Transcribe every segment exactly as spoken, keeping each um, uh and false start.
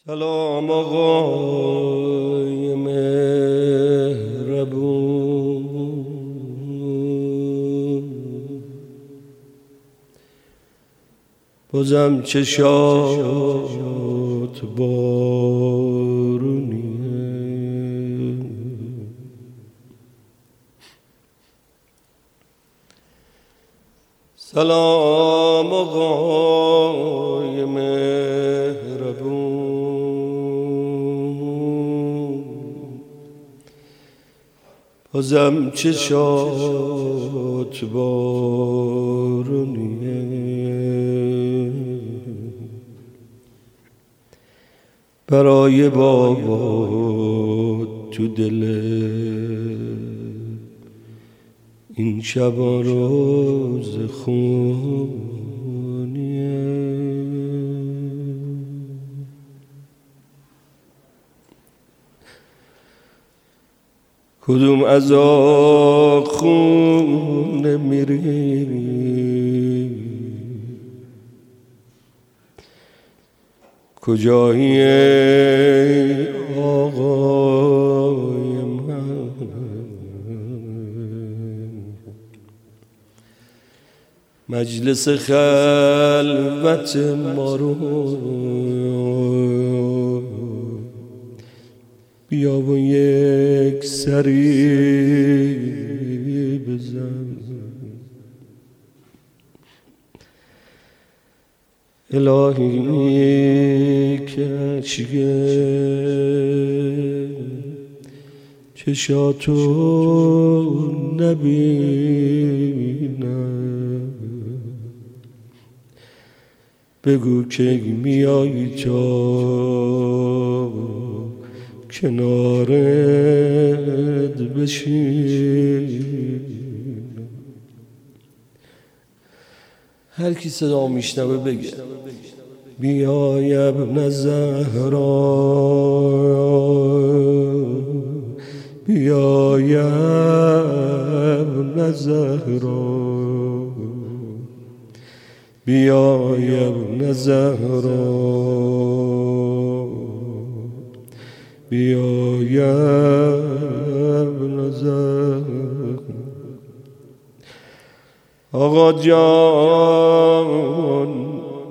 سلام آقای مهربون، بازم چشات بارونیه. سلام آقای مهربون، بازم چشات بارونیه. برای بابا تو دل این شب روز خونیه. کدوم از آخونه میری، کجایی آقای من؟ مجلس خلوت ما رو بیا و یک سری بزن. الهی کشگه چشاتو نبینم، بگو که میای تا کنارت بشین. هر کی صدا میشنوه بگه بیای ابن زهرا، بیای ابن زهرا، بیای ابن زهرا، بیای ابن زهرا. آقا جان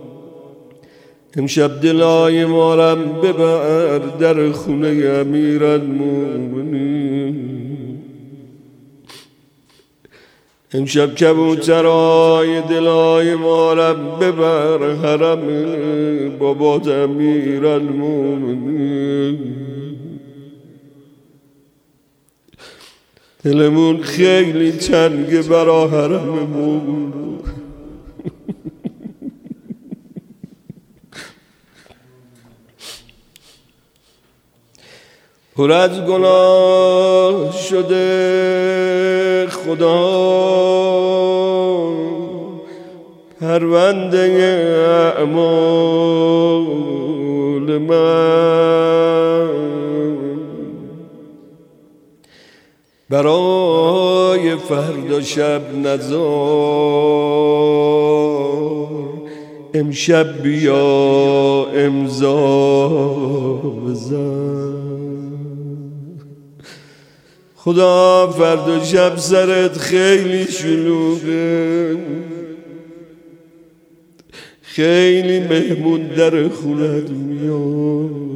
امشب دلای مارم ببر در خونه امیرالمومنین. امشب کبوترای دلای مارم ببر حرم بابات امیرالمومنین. دلمون خیلی تنگه برا حرممون، پر از گناه شده خدا پرونده اعمال من. برای فردا شب نزار، امشب بیا امضا بزن. خدا فردا شب سرت خیلی شلوغه، خیلی مهمون در خونت میاد.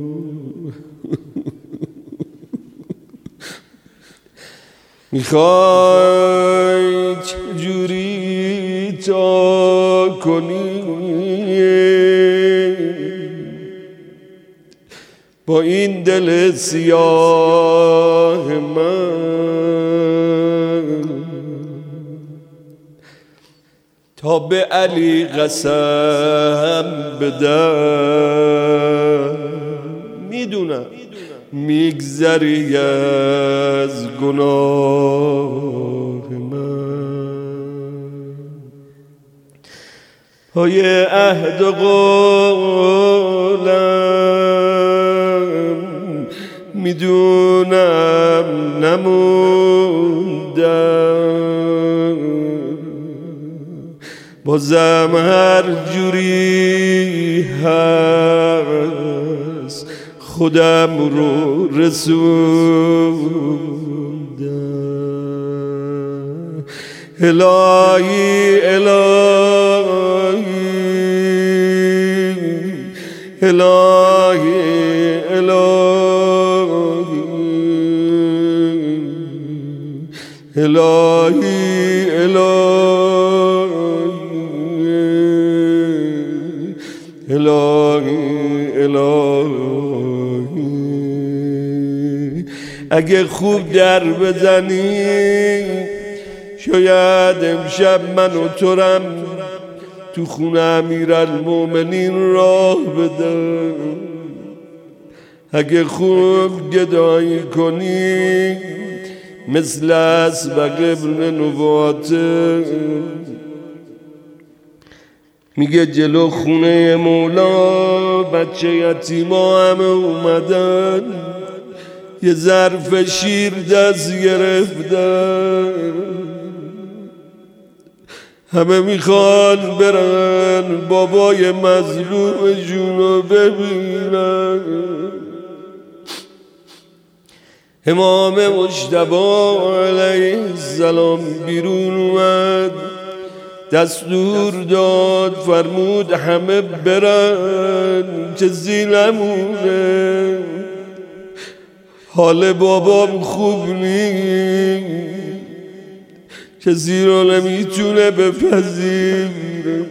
میخوای چجوری تا کنی با این دل سیاه من، تا به علی قسم بدم. میدونم میگذری از گناه من، پای عهد و قولم میدونم نموندم، بازم هر جوری هست از خودم رو رسوندم. الهی الهی الهی الهی الهی الهی الهی الهی اگه خوب در بزنی شاید امشب من و ترم تو خونه امیرالمومنین راه بده. اگه خوب گدایی کنی مثل اسبق ابن نواته میگه جلو خونه مولا بچه یتیما همه اومدن یه ظرف شیر دست گرفتن همه میخوان برن بابای مظلومشونو ببینن. امام مجتبی علیه السلام بیرون اومد دستور داد فرمود همه برن کسی نمونه حال بابام خوب نیست کسی رو نمیتونه بپذیره.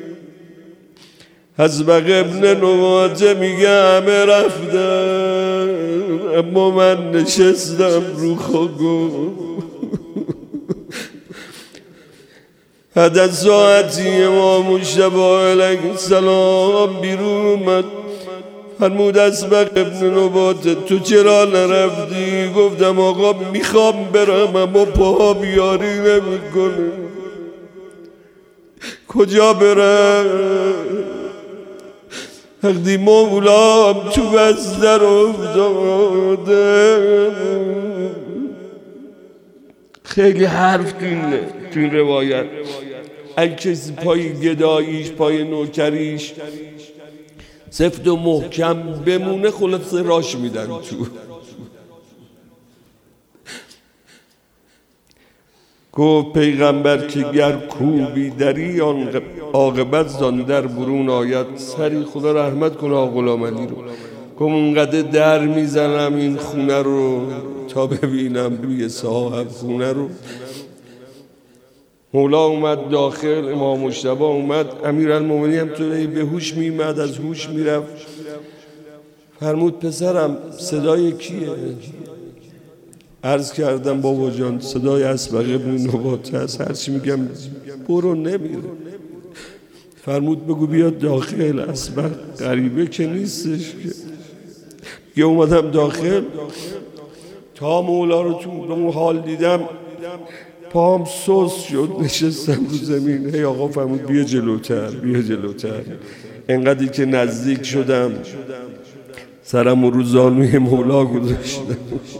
اسبق ابن نواته میگه همه رفتن اما من نشستم رو خاکو. بعد از ساعتی امام مجتبی علیه السلام بیرون اومد فرمود اسبق ابن نواته تو چرا نرفتی؟ گفتم آقا میخوام برم اما پاهم یاری نمیکنه. کجا برم؟ وقتی مولام تو بستر افتاده. خیلی حرف تو این روایت اگه کسی پای گداییش پای نوکریش سفت و محکم بمونه خلاصه راش میدن تو. گفت پیغمبر که گر کوبی دری آن عاقبت زان در برون آید. سری خدا رحمت کنه آقا غلام علی رو. گفت اونقدر در میزنم این خونه رو تا ببینم روی صاحب خونه رو. مولا اومد داخل امام مجتبی اومد امیرالمومنین هم توی به هوش میمد از هوش میرفت. فرمود پسرم صدای کیه؟ عرض کردم بابا جان صدای اسبق ابن نواته است. هرچی میگم برو نمیره. فرمود بگو بیاد داخل. اسبق غریبه که نیستش که. یه اومدم داخل تا مولا رو تو اون حال دیدم پام سوس شد نشستم رو زمین. هی آقا فرمود بیا جلوتر بیا جلوتر. انقدری که نزدیک شدم سرم رو زانوی مولا گذاشتم.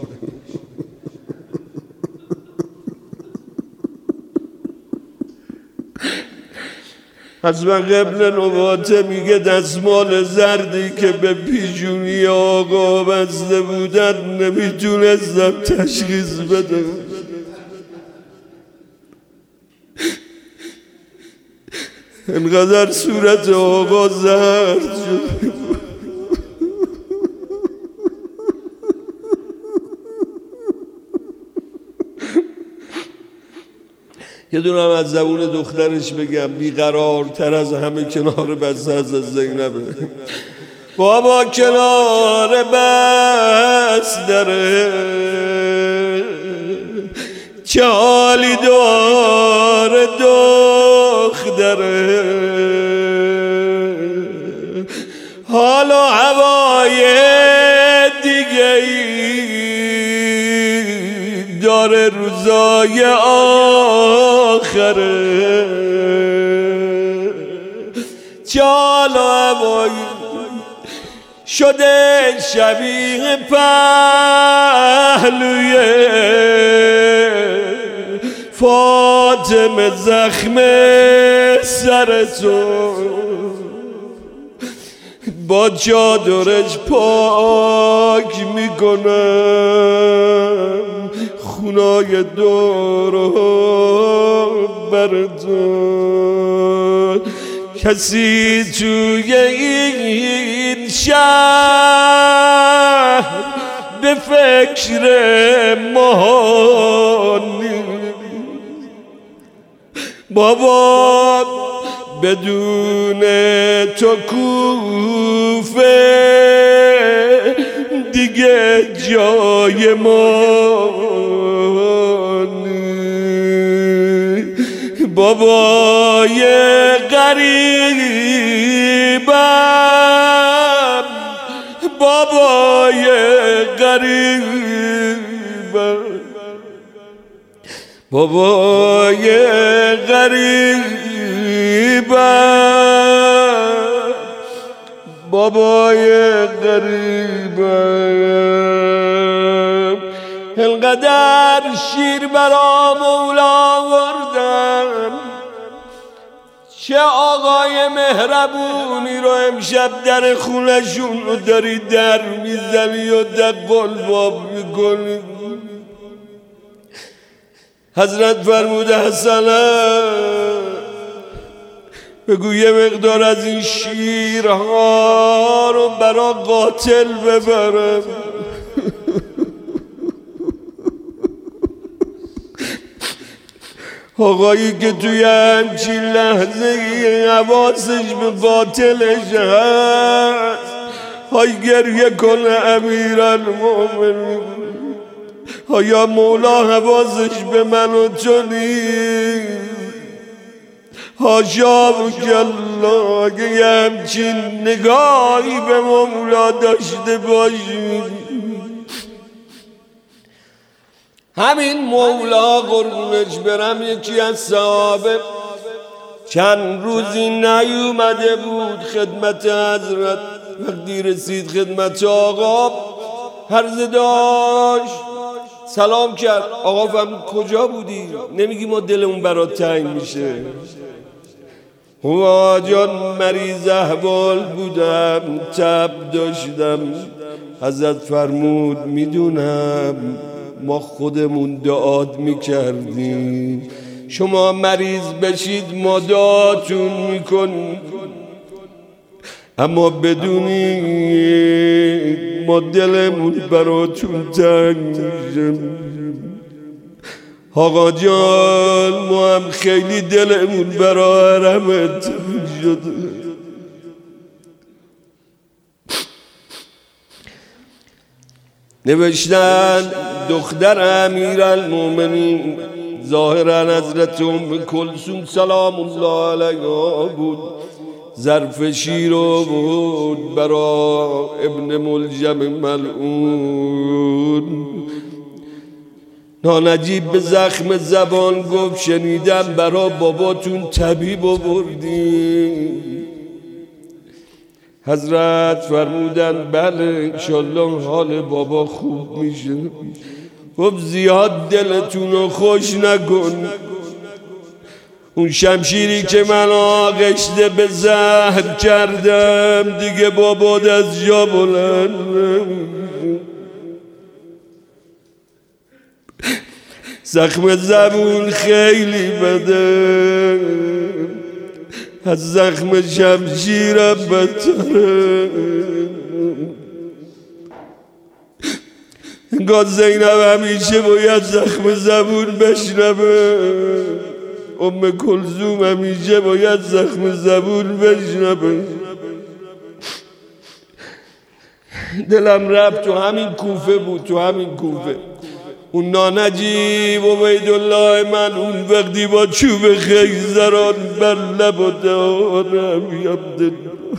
اسبق ابن نواته میگه دستمال زردی که به پیشونی آقا بسته بودن نمیتونستم تشخیص بدم. انقدر صورت آقا زرد شد. یه دونم از زبون دخترش بگم بیقرارتر از همه کنار بسته از زینبه. بابا کنار بستره چه حالی داره دختره. حالا هوای دیگه ای داره روزای آخره. چه حالا هوای شده شبیه پهلوی فاطمه زخم سر تو. با چادرش پاک میکنم خونای دور بردار. کسی توی این شهر به فکر ما نیست. بابا بدون تو کوفه دیگه جای ما نیست. بابای غریبم بابای غریبم بابای غریبم بابای غریبم. انقدر شیر برا مولا آوردم چه آقای مهربونی رو امشب در خونشون رو داری در میزنی و در قلباب میکنی. حضرت فرموده حسنه بگو یه مقدار از این شیرها رو برا قاتل ببرم. آقایی که توی همچین لحظه حواسش به قاتلش هست های گریه کنه امیرالمومنین. آیا مولا حواسش به من و تو نیست؟ حاشا بکالله اگه یه همچین نگاهی به مولا داشته باشی. همین مولا قربونش برم یکی از صحابه چند روزی نیومده بود خدمت حضرت. وقتی رسید خدمت آقا عرض داشت سلام کرد. آقا فهم کجا بودی؟ نمیگی ما دلمون برات تنگ میشه. هوا جان مریض احوال بودم تب داشتم. حضرت فرمود میدونم ما خودمون دعات میکردیم شما مریض بشید ما دعاتون میکنیم اما بدونی ما دلمون براتون تنگ میشه. آقا جان ما هم خیلی دلمون برا حرمت تنگ شده. نوشتن دختر امیرالمومنین ظاهرا حضرت ام کلثوم سلام الله علیها بود. ظرف شیر بود برا ابن ملجم ملعون. نانجیب به زخم زبان گفت شنیدم برا باباتون طبیب آوردی. حضرت فرمودن بله انشالله حال بابا خوب میشه. گفت زیاد دلتون رو خوش نکن. اون شمشیری که من آغشته به زهر کردم دیگه بابات از جا بلند. زخم زبون خیلی بده از زخم شمشیرم بدتره. انگار زینب همیشه باید زخم زبون بشنبه. ام کلثوم همیشه باید زخم زبون بشنبه. دلم رفت تو همین کوفه بود تو همین کوفه اون نانجیب عبیدالله من اون وقتی با چوب خیزران بر لب و دهانم یاد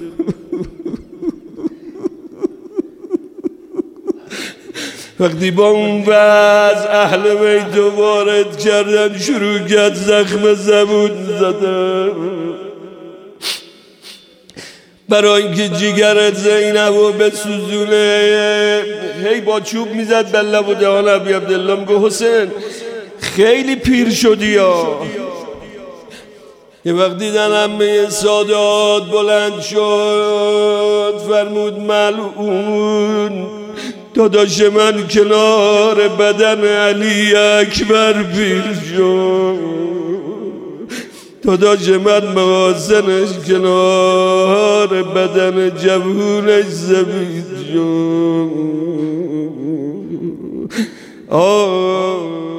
وقتی با اون وضع اهل بیت وارد کردن شروع کرد زخم زبون زدن برای اینکه جیگرت زینب و بسوزونه. هی با چوب میزد به لب و دهان ابی عبدالله. میگه حسین خیلی پیر شدی یا یه وقت دیدن همه سادات بلند شد، فرمود ملعون داداش من کنار بدن علی اکبر پیر شد، داداش من محاسنش کنار بدن جوونش زمین شد. آه